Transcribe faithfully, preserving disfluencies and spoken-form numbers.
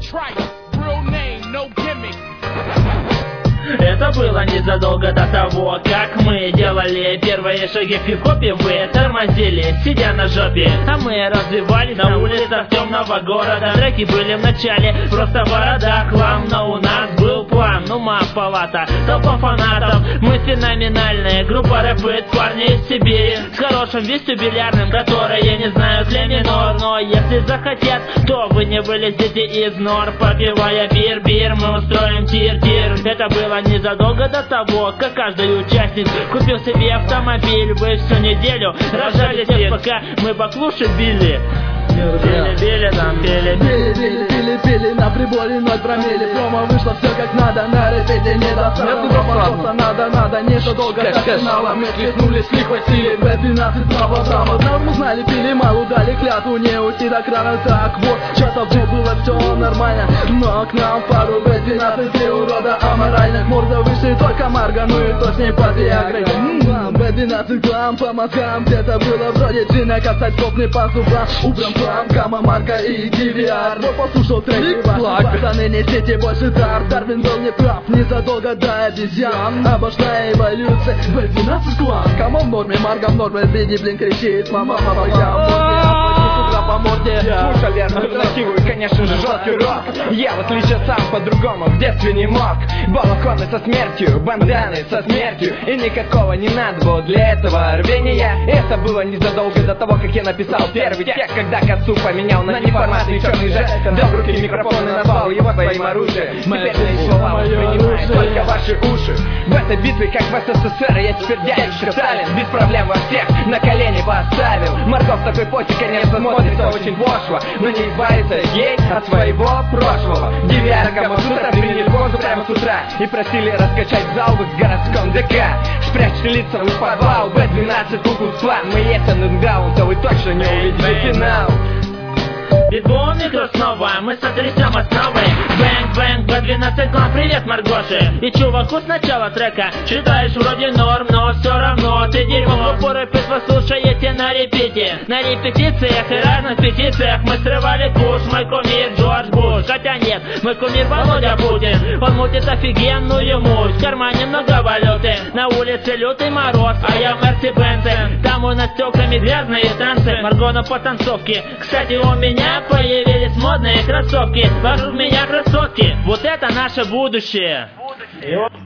Это было незадолго до того, как мы делали первые шаги в хип-хопе. Вы тормозили, сидя на жопе, а мы развивались на улицах темного города. Треки были в начале просто борода, хлам, но у нас был план. Ну, палата, толпа фанатов. Мы феноменальная группа рэпит, парни из Сибири, с хорошим вестибулярным, которые не знают ля минор. Но если захотят, то вы не вылезете из нор. Попивая бир-бир, мы устроим тир-тир. Это было незадолго до того, как каждый участник купил себе автомобиль. Вы всю неделю рожались, пока мы баклуши били. Били-били там, били. Били-били-били на приборе ноль промилле. Промо вышло все как надо, на рэпете не достало. Просто надо-надо, незадолго до финала. Мы кликнулись, прихватили бэ двенадцать право-право. Нам узнали, пили малу, дали клятву не уйти до крана. Так вот, что-то было все нормально, но к нам пару бэ двенадцать, три урода аморальных. Морда выше только Марго, ну и то с ней под Виагрой. бэ двенадцать глам по мозгам, где-то было вроде джина, касать копный по зубам. Убрам план, Гамма, Марка и ди ви ар. Вот послушал треки ваши, пацаны, несите больше дар. Дарвин был неправ, незадолго до обезьян. Обожная эволюция, бэ двенадцать клан. Кому в норме, Марго в норме, Биди, блин, кричит. Мама, мама, я в норме, с утра по морде. Слушал верно, альтернативу и, конечно же, жесткий рок. Я, в отличие сам, по-другому в детстве не мог. Балахоны со смертью, банданы со смертью. И никакого не надо было для этого рвения. Это было незадолго до того, как я написал первый текст, когда к отцу поменял на неформатный черный жест. Дал в руки микрофон и назвал его своим оружием. Теперь мои слова воспринимают только ваши уши. В этой битве, как в эс эс эс эр, я теперь дядюшка Сталин. Без проблем вас всех на колени поставил. Марго в такой позе, конечно, смотрится очень пошло, но не избавится ей от своего прошлого. ди ви ар Камасутра приняли позу прямо с утра и просили раскачать зал в их городском ДК. Спрячьте лица в подвал, бэ двенадцать, Ку-клукс-клан. Мы есть андеграунд, то вы точно не увидите финал. Битбом микро снова, мы сотрясем основы. Бэнк-бэнк, бэ двенадцать клан, привет, Маргоши. И чуваку с начала трека считаешь вроде норм, но все равно ты дерьмо. Группу рэпит вы слушаете на репите, на репетициях и разных петициях. Мы срывали курс, мой кумир Джордж Буш. Хотя нет, мой кумир Володя Путин. Он мутит офигенную муть, в кармане много валюты. На улице лютый мороз, а я Мерси Бенцем. Там у нас стеклами грязные танцы, Марго на потанцовке. Кстати, у меня появились модные кроссовки, вокруг меня красотки. Вот это наше будущее.